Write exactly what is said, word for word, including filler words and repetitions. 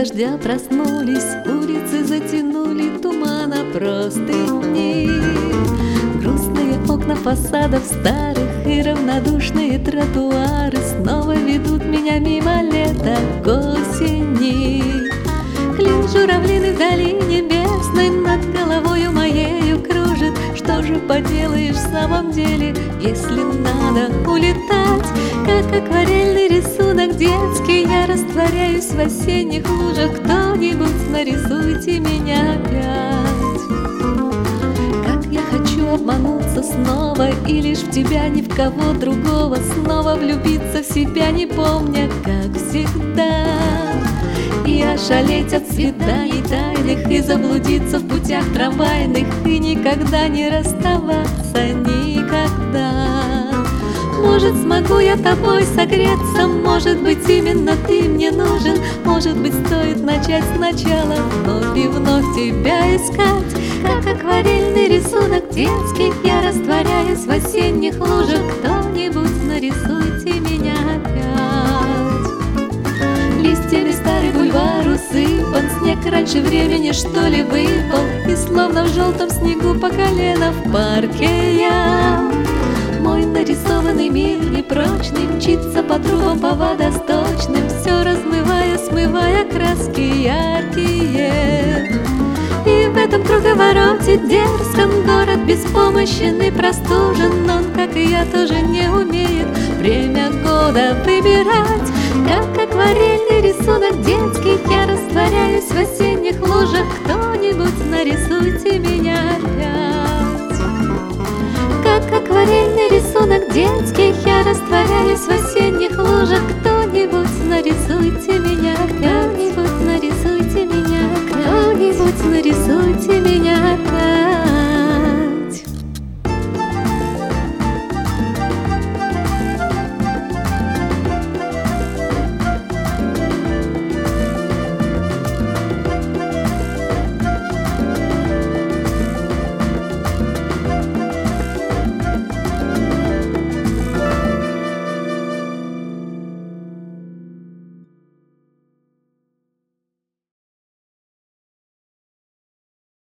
дождя проснулись, улицы затянули тумана простыни. Грустные окна фасадов старых и равнодушные тротуары снова ведут меня мимо лета к осени. Клин журавлиный вдали небесной над головою моею кружит. Что же поделаешь в самом деле, если надо улетать? Как акварельный рисунок детский я растворяюсь в осенних лужах. Кто-нибудь нарисуйте меня опять. Как я хочу обмануться снова и лишь в тебя, ни в кого другого, снова влюбиться в себя, не помня, как всегда. И ошалеть от свиданий тайных, и заблудиться в путях трамвайных, и никогда не расставаться, никогда. Может, смогу я тобой согреться, может быть, именно ты мне нужен. Может быть, стоит начать сначала, вновь и вновь тебя искать. Как акварельный рисунок детский я растворяюсь в осенних лужах. Кто-нибудь нарисуйте меня опять. Листьями старый бульвар усыпан, снег раньше времени, что ли, выпал, и словно в желтом снегу по колено в парке я. Мой нарисованный мир непрочный мчится по трубам, по водосточным, все размывая, смывая краски яркие. И в этом круговороте дерзком город беспомощен и простужен. Он, как и я, тоже не умеет время года выбирать. Как акварельный рисунок детский я растворяюсь в осенних лужах. Кто-нибудь нарисуйте меня опять. Как акварельный рисунок детский я растворяюсь в осенних лужах. Кто-нибудь нарисуйте